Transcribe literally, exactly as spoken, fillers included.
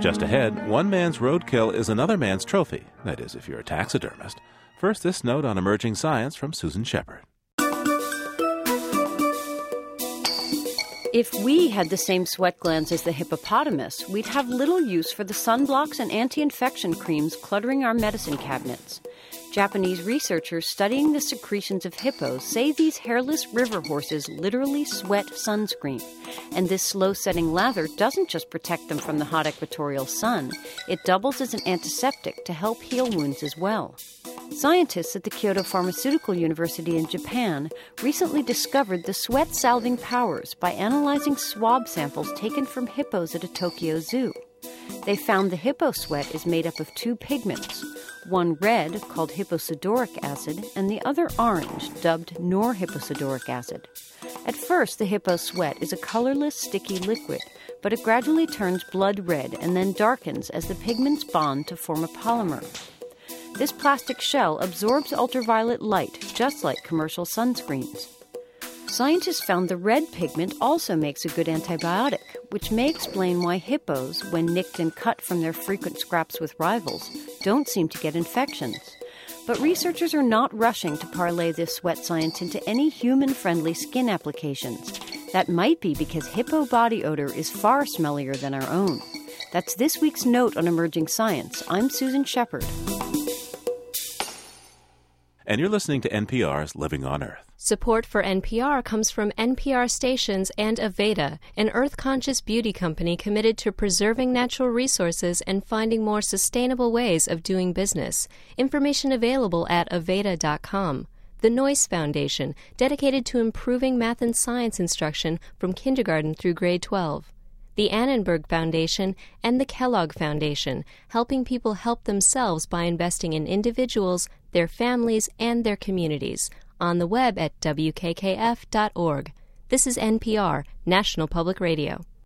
Just ahead, one man's roadkill is another man's trophy. That is, if you're a taxidermist. First, this note on emerging science from Susan Shepard. If we had the same sweat glands as the hippopotamus, we'd have little use for the sunblocks and anti-infection creams cluttering our medicine cabinets. Japanese researchers studying the secretions of hippos say these hairless river horses literally sweat sunscreen. And this slow-setting lather doesn't just protect them from the hot equatorial sun. It doubles as an antiseptic to help heal wounds as well. Scientists at the Kyoto Pharmaceutical University in Japan recently discovered the sweat-salving powers by analyzing swab samples taken from hippos at a Tokyo zoo. They found the hippo sweat is made up of two pigments, one red, called hipposudoric acid, and the other orange, dubbed norhipposudoric acid. At first, the hippo sweat is a colorless, sticky liquid, but it gradually turns blood red and then darkens as the pigments bond to form a polymer. This plastic shell absorbs ultraviolet light, just like commercial sunscreens. Scientists found the red pigment also makes a good antibiotic, which may explain why hippos, when nicked and cut from their frequent scraps with rivals, don't seem to get infections. But researchers are not rushing to parlay this sweat science into any human-friendly skin applications. That might be because hippo body odor is far smellier than our own. That's this week's Note on Emerging Science. I'm Susan Shepard. And you're listening to N P R's Living on Earth. Support for N P R comes from N P R stations and Aveda, an earth-conscious beauty company committed to preserving natural resources and finding more sustainable ways of doing business. Information available at aveda dot com. The Noyce Foundation, dedicated to improving math and science instruction from kindergarten through grade twelve. The Annenberg Foundation and the Kellogg Foundation, helping people help themselves by investing in individuals, their families, and their communities. On the web at w k k f dot org. This is N P R, National Public Radio.